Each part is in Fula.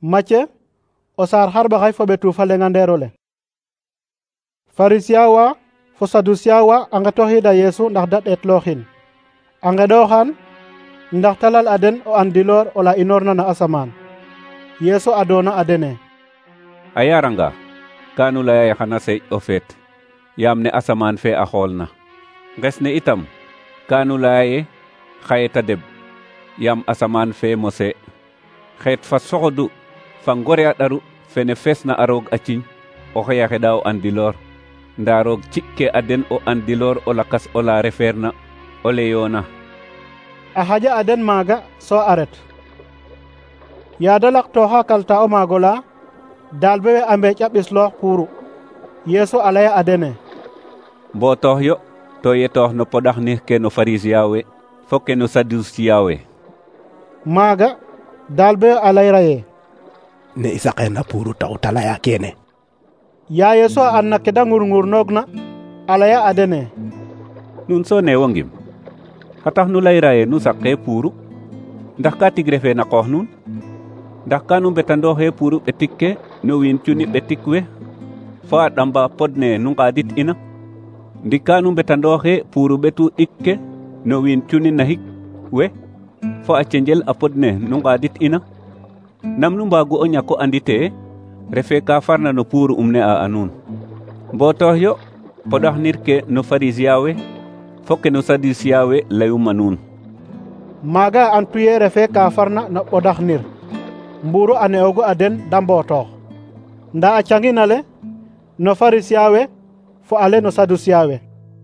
Macce o saar harɓa hay fo ɓe tuufa leŋandeerole. Farisiya wa fo sadusiya wa a ngetoxiida Yeesu ndax da ɗeetlooxin a nqeɗooxan ndax ta lal a den o andiloor ola inoorna na asamaan. Yeesu a doona a dene: a yaranga kaanu laya ye xana seeƴ o feet yaam ne asamaan fe a xoolna. Nges ne itam kaanu laya ye xaye ta deɓ yaam asamaan fe mose. Xeet fa soxodu fa ngore a ɗaru fene feesna a roog a ciñ oxe a xeɗa o andiloor, ndaa roog ci'ke a den o andiloor o lakas ola refeerna o leyoona. A xaƴa a den maaga so a ret. Yaada laqtooxa kalta o maag ola daalbe we a mbeeƴ a ɓisloox puuru. Yeesu a laya a dene: Mbootoox yo to yetoox no poɗaxnir ke no Farisiya we fo ke no Sadusiya we. Maaga daalbe we a layra ye: ne i saqeerna puuru taxu ta laya keene. Yaa Yeesu a andna ke da ngurnurnoogna a laya a dene: Nun so neewongim xa tax nu layra ye nu saqee puuru? Ndax ka tig refee na qoox nuun? Ndax ka nu mbetandooxee puuru ɓetik ke no wiin cuni ɓetik we fo a ɗamba pod ne nu nqaadit ina? Ndik ka nu mbetandooxee puuru ɓetu ɗik ke no wiin cuni naxik we fo a cenjel a pod ne nu nqaadit ina? Nam nu mbaagu o ñako anditee refee ka farna no puuru ne a nuun. Mbootoox yo poɗaxnir ke no Farisiya we fo ke no Sadusiya we layuma nuun. Maaga a antu ye refee ka farna no ɓodaxnir mbuuru a ne'oogu a den da mbootoox. Ndaa a cangin ale no Farisiya we fo ale no Sadusiya we.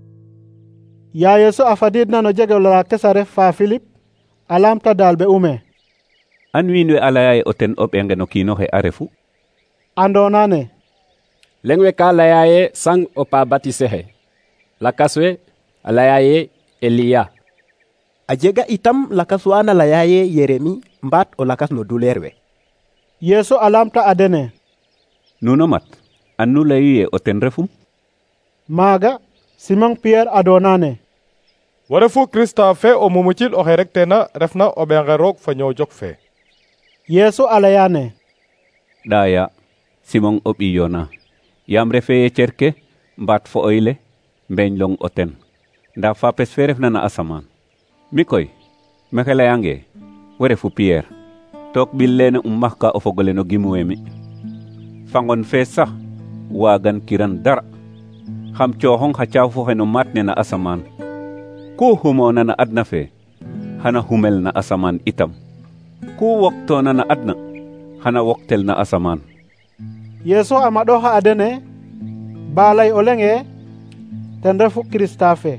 Yaa Yeesu a fadiidna no jegel ola Kesare fa Filip a laamta daalbe ume: An wiin we a laya ye o ten o ɓenge no kiin oxe a refu? Andoona ne: leŋ we ka laya ye sang o pa batise xe, lakas we a laya ye Eliya. A jega itam lakas wa na laya ye Yeremi mbaat o lakas no duleer we. Yeesu a laamta a dene: Nuno mat an nu layu ye o ten refum? Maaga Simon Pierre a doona ne: wo refu Krista fe o mumucil oxe rek tena refna o ɓenge roog fa ñoow jok fe. Yeesu a laya ne: ɗaya Simon o ɓiy Yona, yaam refee ye cerke mbaat fo oyle mbeeñlong o ten, ndaa fapes fe refna na asamaan. Mi koy mexe layange wo refu Pierre, took ɓil lene maxka o fogole no gimuwe mi. Fangon fe sax waagan kiran dara, xam cooxong xa caafu xe no maat ne na asamaan. Ku xumoona na adna fe xana xumel na asamaan itam, ku woktoona na adna xana woktel na asamaan. Yeesu a maɗooxa a dene ba lay o leŋ e ten refu Kirista fe.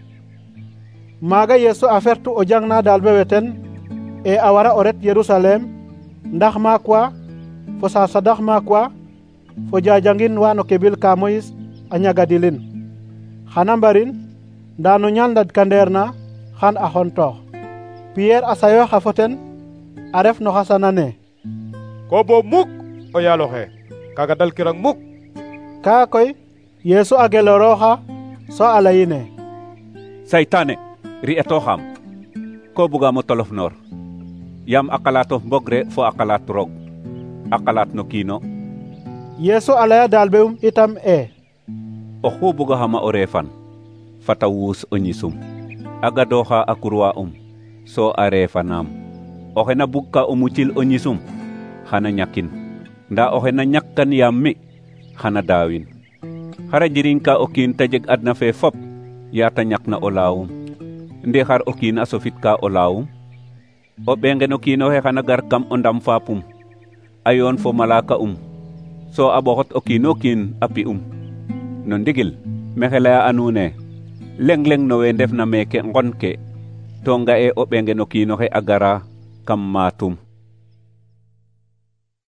Maaga Yeesu a fertu o jangna daalbe we ten e a wara o ret Yerusalem ndax maak wa fo sasadax maak wa fo jajangin wa no kebil ka Moyis a ñagadilin. Xana mbarin ndaa no ñal ndadkandeer na xan a xontoox. Pierre a sayooxa fo ten a ref no xasana ne: Ko boob muk o yaal oxe kaaga dalkirang muk. Kaa koy Yeesu a gelorooxa so a layine: Saytaane ri'atooxaam, ko bugaam o tolof noor, yaam a qalaatof mbogre fo a qalaat roog, a qalaat no kiino. Yeesu a laya daalbe itam e: Oxu bugaxama o reefan fata wuus o ñisum, a gadooxa a kurwa so a reefanaam. Oxe na bugka o mucil o ñisum xana ñakin, ndaa oxe na ñakkan yaam mi xana daawin. Xara jirinka o kiin ta jeg adna fe fop yaa ta ñakna o laawum, nde xar o kiin a sofitka o laawum? O ɓenge no kiin oxe xana gar kam o ndam faapum a yoon fo malaaka so a ɓoxot o kiin o kiin a pi'um. No ndigil mexe laya a nuun e leŋ-leŋ no we ndefna meeke ngon ke to nga'e o ɓenge no kiin oxe a gara kam maatum.